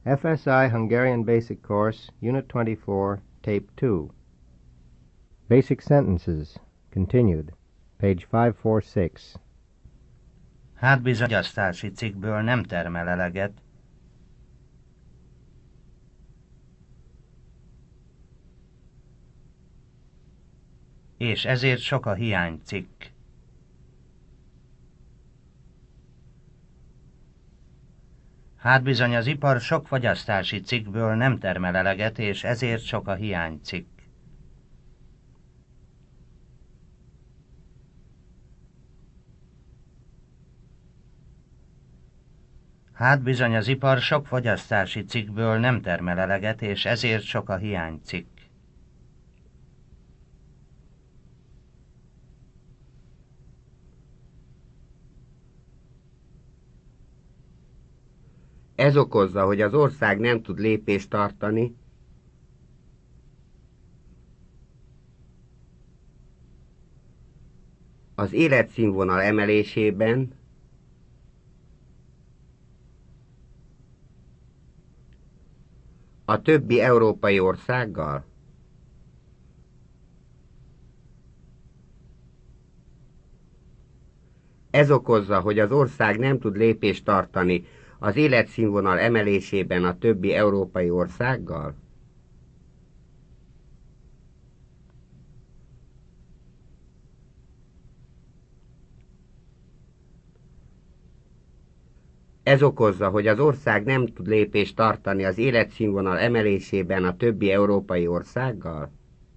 FSI Hungarian Basic Course, Unit 24, Tape 2. Basic Sentences, continued, page 546. Hát bizony, fogyasztási cikkből nem termel eleget. És ezért sok a hiánycikk. Hát bizony az ipar sok fogyasztási cikkből nem termel eleget, és ezért sok a hiánycikk. Hát bizony az ipar sok fogyasztási cikkből nem termel eleget, és ezért sok a hiánycikk. Ez okozza, hogy az ország nem tud lépést tartani az életszínvonal emelésében a többi európai országgal. Ez okozza, hogy az ország nem tud lépést tartani az életszínvonal emelésében a többi európai országgal. Ez okozza, hogy az ország nem tud lépést tartani az életszínvonal emelésében a többi európai országgal.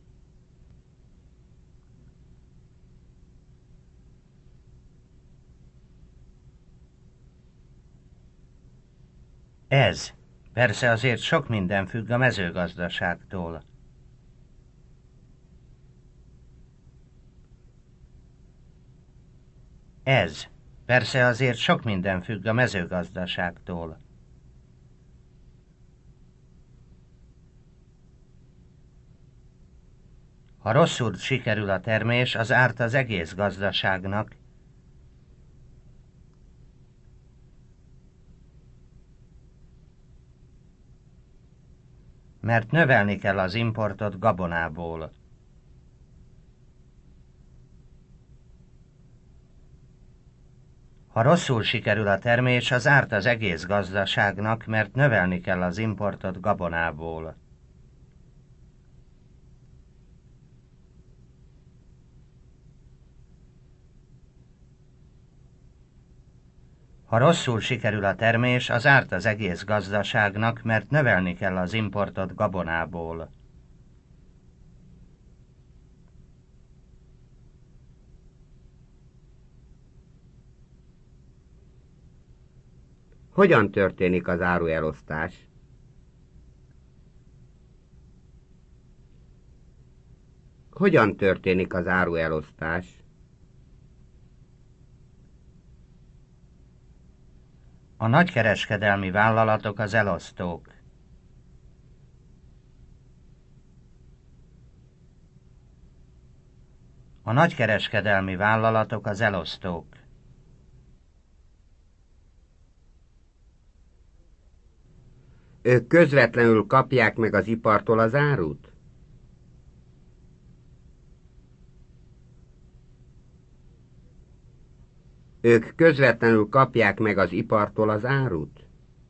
Ez. Persze azért sok minden függ a mezőgazdaságtól. Ez. Persze azért sok minden függ a mezőgazdaságtól. Ha rosszul sikerül a termés, az árt az egész gazdaságnak. Mert növelni kell az importot gabonából. Ha rosszul sikerül a termés, az árt az egész gazdaságnak, mert növelni kell az importot gabonából. Ha rosszul sikerül a termés, az árt az egész gazdaságnak, mert növelni kell az importot gabonából. Hogyan történik az áruelosztás? Hogyan történik az áruelosztás? A nagykereskedelmi vállalatok az elosztók. A nagykereskedelmi vállalatok az elosztók. Ők közvetlenül kapják meg az ipartól az árut? Ők közvetlenül kapják meg az ipartól az árut?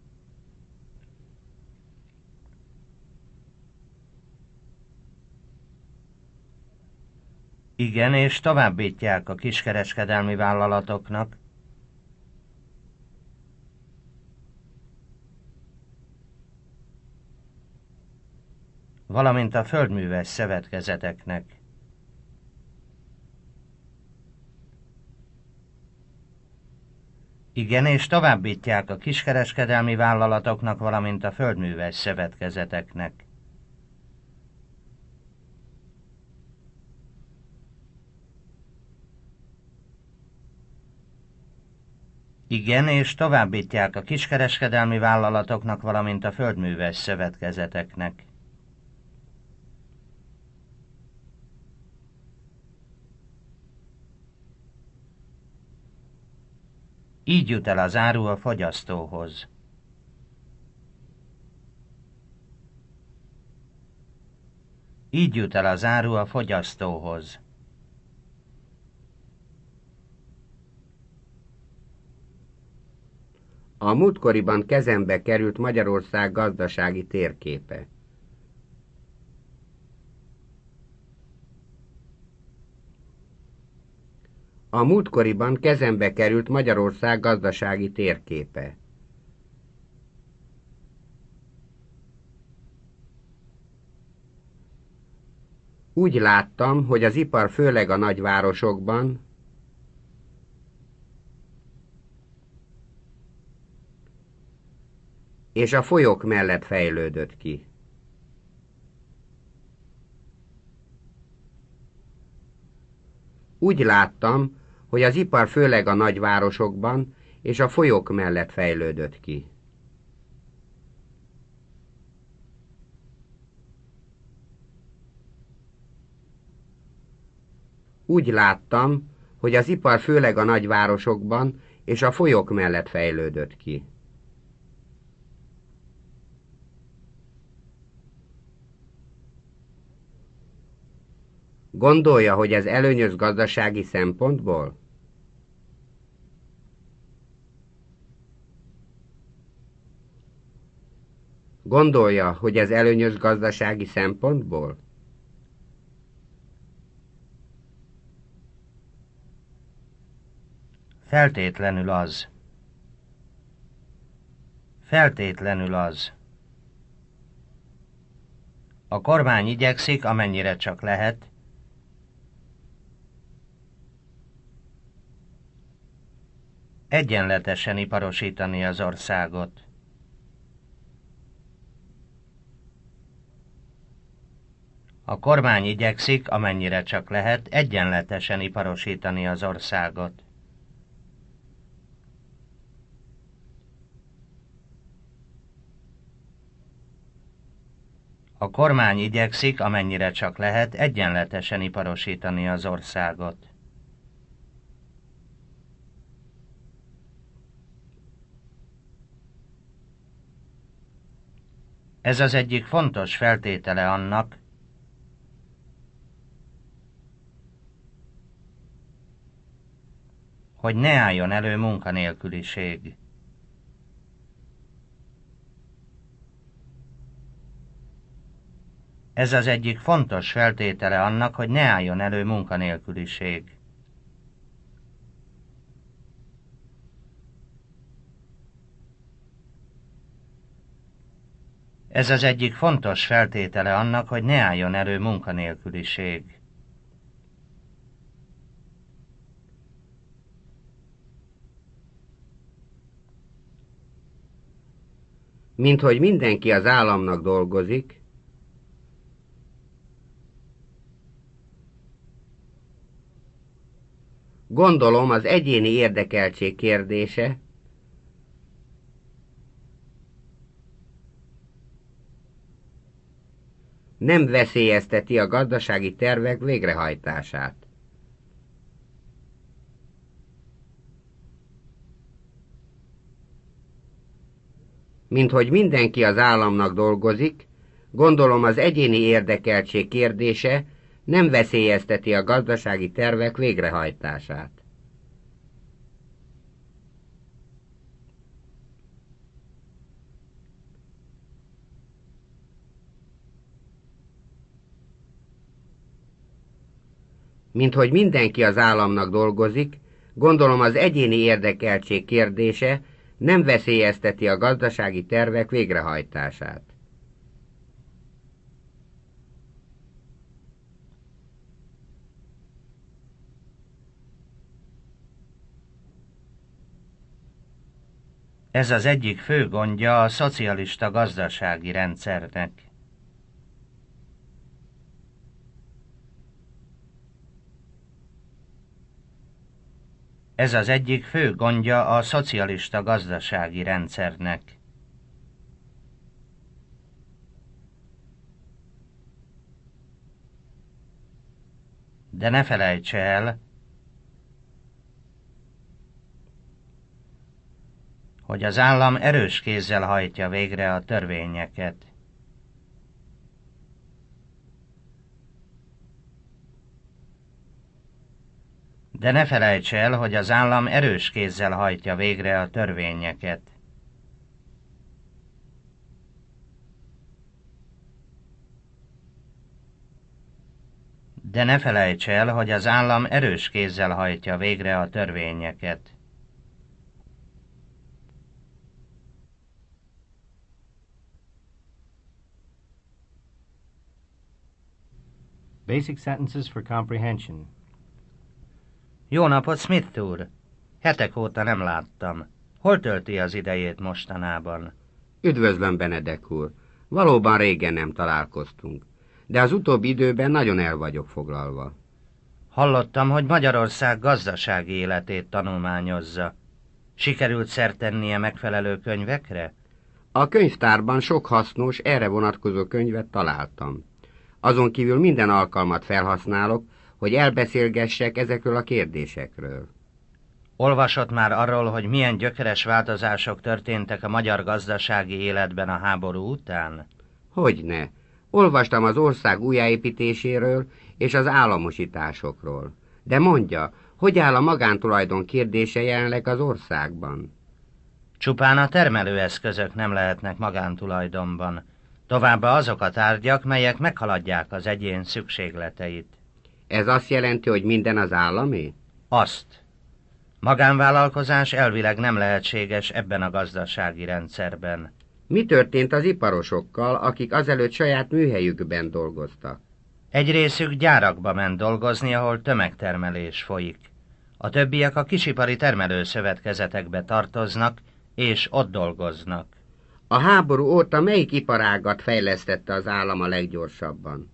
Igen, és továbbítják a kiskereskedelmi vállalatoknak. Valamint a földműves szövetkezeteknek. Igen, és továbbítják a kiskereskedelmi vállalatoknak, valamint a földműves szövetkezeteknek. Igen, és továbbítják a kiskereskedelmi vállalatoknak, valamint a földműves szövetkezeteknek. Így jut el az áru a fogyasztóhoz. Így jut el az áru a fogyasztóhoz. A múltkoriban kezembe került Magyarország gazdasági térképe. A múltkoriban kezembe került Magyarország gazdasági térképe. Úgy láttam, hogy az ipar főleg a nagyvárosokban, és a folyók mellett fejlődött ki. Úgy láttam, hogy az ipar főleg a nagyvárosokban és a folyók mellett fejlődött ki. Úgy láttam, hogy az ipar főleg a nagyvárosokban és a folyók mellett fejlődött ki. Gondolja, hogy ez előnyös gazdasági szempontból? Gondolja, hogy ez előnyös gazdasági szempontból? Feltétlenül az. Feltétlenül az. A kormány igyekszik, amennyire csak lehet, egyenletesen iparosítani az országot. A kormány igyekszik, amennyire csak lehet, egyenletesen iparosítani az országot. A kormány igyekszik, amennyire csak lehet, egyenletesen iparosítani az országot. Ez az egyik fontos feltétele annak, hogy ne álljon elő munkanélküliség. Ez az egyik fontos feltétele annak, hogy ne álljon elő munkanélküliség. Ez az egyik fontos feltétele annak, hogy ne álljon elő munkanélküliség. Mint hogy mindenki az államnak dolgozik, gondolom az egyéni érdekeltség kérdése, nem veszélyezteti a gazdasági tervek végrehajtását. Mint hogy mindenki az államnak dolgozik, gondolom az egyéni érdekeltség kérdése nem veszélyezteti a gazdasági tervek végrehajtását. Mint hogy mindenki az államnak dolgozik, gondolom az egyéni érdekeltség kérdése nem veszélyezteti a gazdasági tervek végrehajtását. Ez az egyik fő gondja a szocialista gazdasági rendszernek. Ez az egyik fő gondja a szocialista gazdasági rendszernek. De ne felejtse el, hogy az állam erős kézzel hajtja végre a törvényeket. De ne felejts el, hogy az állam erős kézzel hajtja végre a törvényeket. De ne felejts el, hogy az állam erős kézzel hajtja végre a törvényeket. Basic sentences for comprehension. Jó napot, Smith úr! Hetek óta nem láttam. Hol tölti az idejét mostanában? Üdvözlöm, Benedek úr. Valóban régen nem találkoztunk, de az utóbbi időben nagyon el vagyok foglalva. Hallottam, hogy Magyarország gazdasági életét tanulmányozza. Sikerült szert tennie megfelelő könyvekre? A könyvtárban sok hasznos, erre vonatkozó könyvet találtam. Azon kívül minden alkalmat felhasználok, hogy elbeszélgessek ezekről a kérdésekről. Olvasott már arról, hogy milyen gyökeres változások történtek a magyar gazdasági életben a háború után? Hogyne. Olvastam az ország újjáépítéséről és az államosításokról. De mondja, hogy áll a magántulajdon kérdése jelenleg az országban? Csupán a termelőeszközök nem lehetnek magántulajdonban. Továbbá azok a tárgyak, melyek meghaladják az egyén szükségleteit. Ez azt jelenti, hogy minden az államé? Azt. Magánvállalkozás elvileg nem lehetséges ebben a gazdasági rendszerben. Mi történt az iparosokkal, akik azelőtt saját műhelyükben dolgoztak? Egy részük gyárakba ment dolgozni, ahol tömegtermelés folyik. A többiek a kisipari termelőszövetkezetekbe tartoznak, és ott dolgoznak. A háború óta melyik iparágat fejlesztette az állam a leggyorsabban?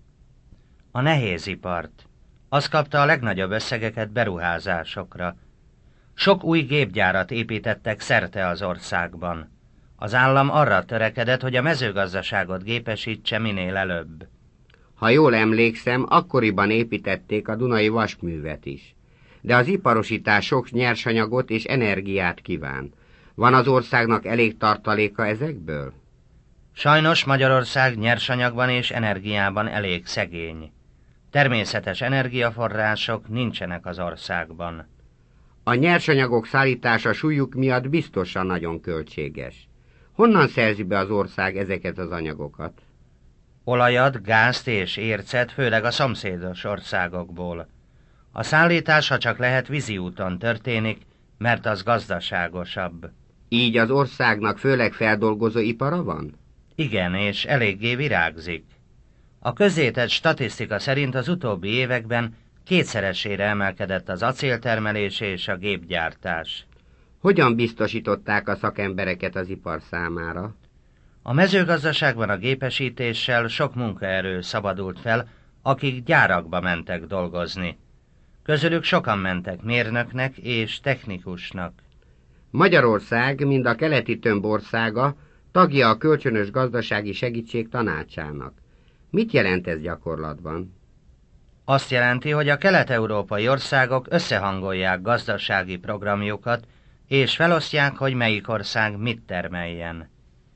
A nehézipart. Az kapta a legnagyobb összegeket beruházásokra. Sok új gépgyárat építettek szerte az országban. Az állam arra törekedett, hogy a mezőgazdaságot gépesítse minél előbb. Ha jól emlékszem, akkoriban építették a Dunai vasművet is. De az iparosítás sok nyersanyagot és energiát kíván. Van az országnak elég tartaléka ezekből? Sajnos Magyarország nyersanyagban és energiában elég szegény. Természetes energiaforrások nincsenek az országban. A nyersanyagok szállítása súlyuk miatt biztosan nagyon költséges. Honnan szerzi be az ország ezeket az anyagokat? Olajat, gázt és ércet főleg a szomszédos országokból. A szállítás, ha csak lehet, vízi úton történik, mert az gazdaságosabb. Így az országnak főleg feldolgozó ipara van? Igen, és eléggé virágzik. A közzétett statisztika szerint az utóbbi években kétszeresére emelkedett az acéltermelés és a gépgyártás. Hogyan biztosították a szakembereket az ipar számára? A mezőgazdaságban a gépesítéssel sok munkaerő szabadult fel, akik gyárakba mentek dolgozni. Közülük sokan mentek mérnöknek és technikusnak. Magyarország, mind a keleti tömb országa, tagja a kölcsönös gazdasági segítség tanácsának. Mit jelent ez gyakorlatban? Azt jelenti, hogy a kelet-európai országok összehangolják gazdasági programjukat, és felosztják, hogy melyik ország mit termeljen.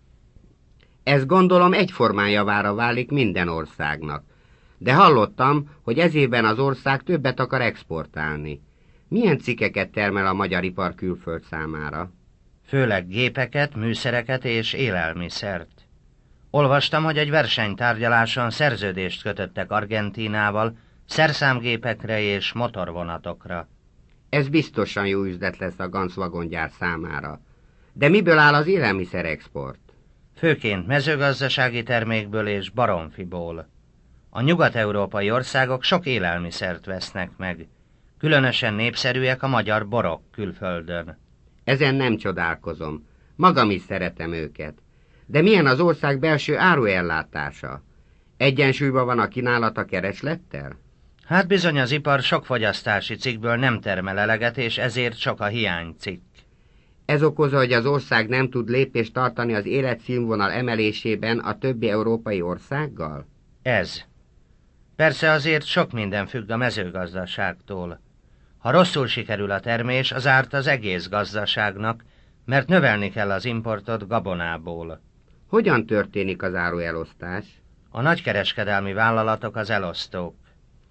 Ez gondolom egyformán javára válik minden országnak. De hallottam, hogy ez évben az ország többet akar exportálni. Milyen cikkeket termel a magyar ipar külföld számára? Főleg gépeket, műszereket és élelmiszert. Olvastam, hogy egy versenytárgyaláson szerződést kötöttek Argentínával, szerszámgépekre és motorvonatokra. Ez biztosan jó üzlet lesz a Ganz vagongyár számára. De miből áll az élelmiszerexport? Főként mezőgazdasági termékből és baromfiból. A nyugat-európai országok sok élelmiszert vesznek meg. Különösen népszerűek a magyar borok külföldön. Ezen nem csodálkozom. Magam is szeretem őket. De milyen az ország belső áruellátása? Egyensúlyban van a kínálat a kereslettel? Hát bizony az ipar sok fogyasztási cikkből nem termel eleget, és ezért sok a hiánycikk. Ez okozza, hogy az ország nem tud lépést tartani az életszínvonal emelésében a többi európai országgal? Ez. Persze azért sok minden függ a mezőgazdaságtól. Ha rosszul sikerül a termés, az árt az egész gazdaságnak, mert növelni kell az importot gabonából. Hogyan történik az áruelosztás? A nagykereskedelmi vállalatok az elosztók.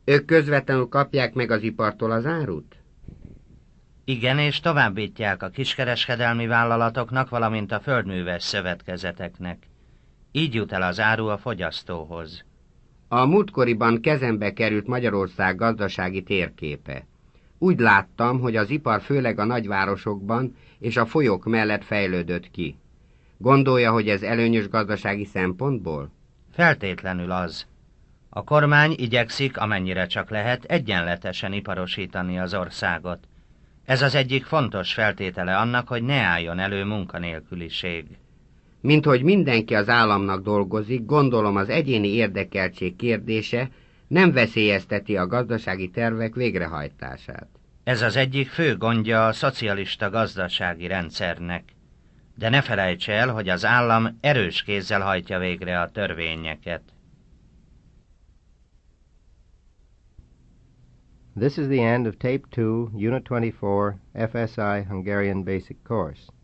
Ők közvetlenül kapják meg az ipartól az árut? Igen, és továbbítják a kiskereskedelmi vállalatoknak, valamint a földműves szövetkezeteknek. Így jut el az áru a fogyasztóhoz. A múltkoriban kezembe került Magyarország gazdasági térképe. Úgy láttam, hogy az ipar főleg a nagyvárosokban és a folyók mellett fejlődött ki. Gondolja, hogy ez előnyös gazdasági szempontból? Feltétlenül az. A kormány igyekszik, amennyire csak lehet, egyenletesen iparosítani az országot. Ez az egyik fontos feltétele annak, hogy ne álljon elő munkanélküliség. Mint hogy mindenki az államnak dolgozik, gondolom az egyéni érdekeltség kérdése nem veszélyezteti a gazdasági tervek végrehajtását. Ez az egyik fő gondja a szocialista gazdasági rendszernek. De ne felejts el, hogy az állam erős kézzel hajtja végre a törvényeket. This is the end of Tape 2, Unit 24, FSI Hungarian Basic Course.